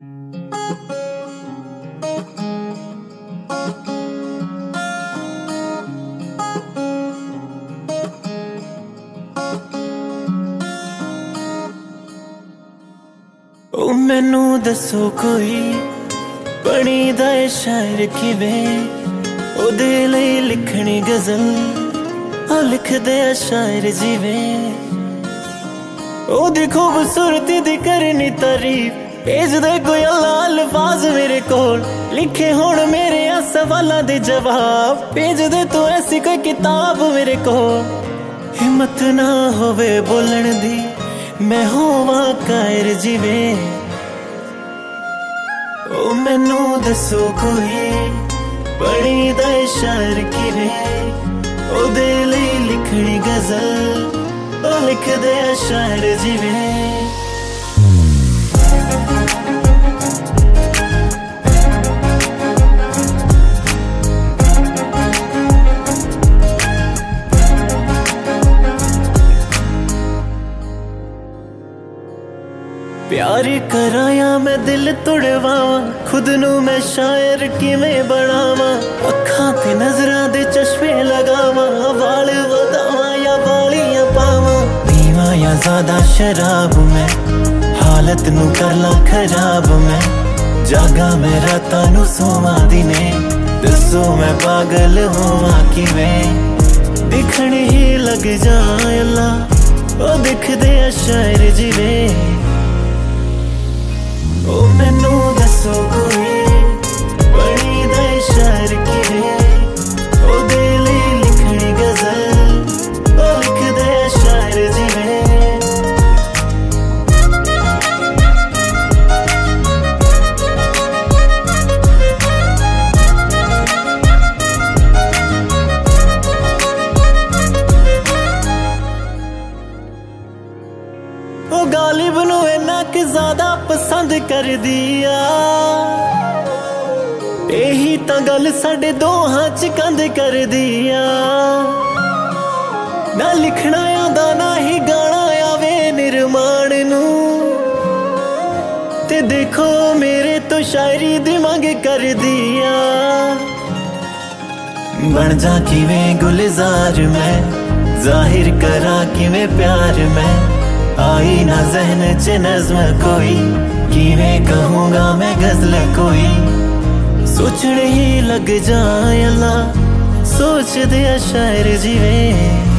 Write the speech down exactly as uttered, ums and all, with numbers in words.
ओ मैनू दसो कोई बनी दा शायर किवें ओदे लई लिखनी गज़ल आ लिखदे शायर जिवें ओदी खूबसूरती दी करनी तारीफ भेज दे कोई अल्लाह अल्फाज मेरे कोल लिखे होण मेरे आ सवालां दे जवाब भेज दे तू ऐसी कोई किताब मेरे कोल हिम्मत ना होवे बोलण दी मैं होवां कायर जिवें ओ मैनू दसो कोई बनी दा शायर किवें ओदे लई लिखनी गज़ल ओ लिखदे शायर जिवें प्यार कराया मैं दिल तुड़वावा खुद नू मैं शायर किवें बनावा अखां ते नजरां दे चश्मे लगावा वाल वधावा या वालियां पावा पीवा या ज्यादा शराब मैं हालत नू कर ला खराब मैं जागा मैं रातां नू सोवां दिने दसो मैं पागल होवां किवें दिखण ही लग जा अल्लाह ओ दिखदे शायर जिवें ओ मैनू दसो कोई बनी दा शायर किवें ओदे लई लिखनी गज़ल ओ लिखदे शायर जिवें ओ गालिब नू इन्ना कि ज्यादा पसंद कर दिया यही तां गल साडे दोहां च कंध कर दिया ना लिखना आंदा ना ही गाना आवे निर्माण नू ते देखो मेरे तो शायरी दी मंग कर दिया बन जा किवें गुलजार मैं जाहिर करा किवें प्यार मैं आई ना जहन च नज़्म कोई किवें कहूँगा मैं गज़ल कोई सोचने ही लग जाए अल्लाह सोच दे शायर जिवें।